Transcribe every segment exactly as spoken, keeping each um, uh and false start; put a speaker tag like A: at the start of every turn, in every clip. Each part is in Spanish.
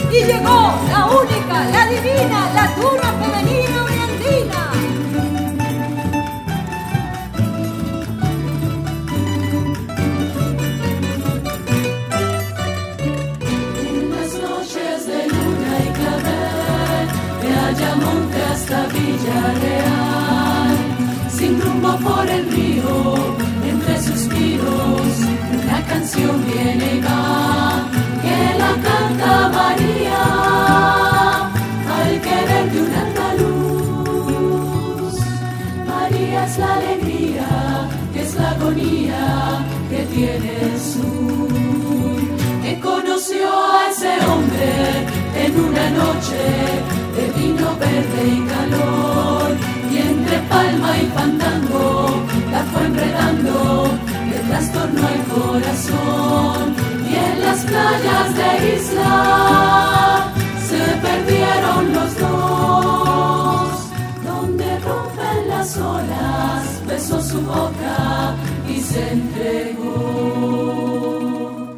A: y llegó la única, la divina, la tuna femenina oriandina.
B: En las noches de luna y clavel, de Ayamonte hasta Villarreal, sin rumbo por el río, entre suspiros, una canción viene y va, que la canta María, al querer de un andaluz. María es la alegría, que es la agonía, que tiene el sur, que conoció a ese hombre en una noche de vino verde y calor, y entre palma y fandango la fue enredando, le trastornó el corazón, y en las playas de Isla se perdieron los dos, donde rompen las olas, besó su boca y se entregó.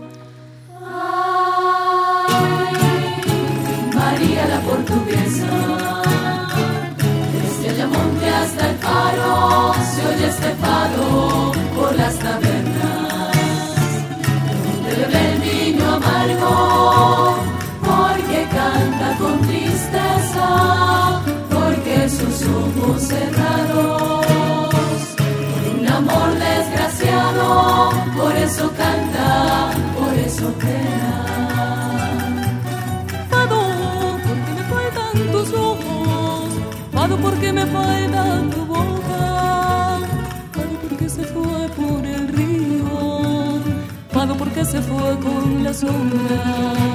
B: Ay, María la portuguesa, desde Ayamonte hasta el faro, se oye este fado por las tabernas, donde bebe el vino amargo, porque canta con tristeza, porque sus ojos cerrados, por un amor desgraciado, por eso canta, por eso pena.
C: Fado, porque me faltan tus ojos, fado, porque me falta tu boca, fado, porque se fue por el río, fado, porque se fue con la sombra.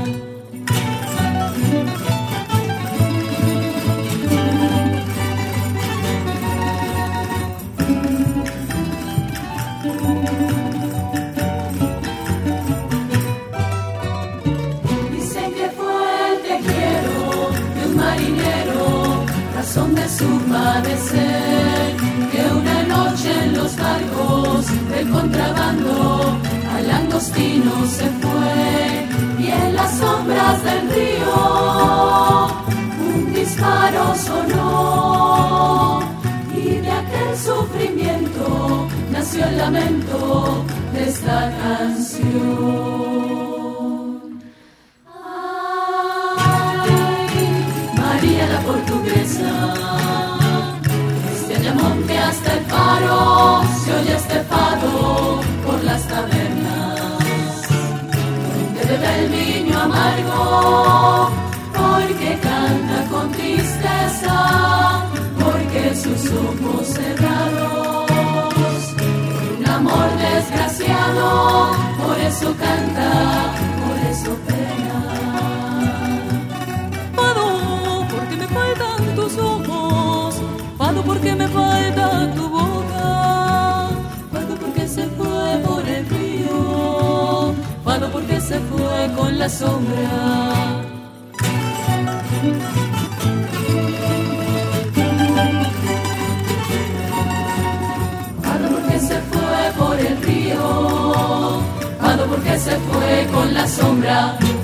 B: Dicen que fue el te quiero de un marinero, razón de su padecer, que una noche en los barcos del contrabando al langostino se fue, y en las sombras del río un disparo sonó, y de aquel sufrimiento nació el lamento de esta canción. Ay, María la portuguesa, desde Ayamonte hasta el faro, se oye este fado por las tabernas, donde bebe el vino amargo, porque canta con tristeza, porque sus ojos cerrados, por un amor desgraciado, por eso canta, por eso pena.
C: Fado, porque me faltan tus ojos, fado, porque me falta tu boca, fado, porque se fue por el río, fado, porque se fue con la sombra.
B: Fado, porque se fue por el río, fado, porque se fue con la sombra.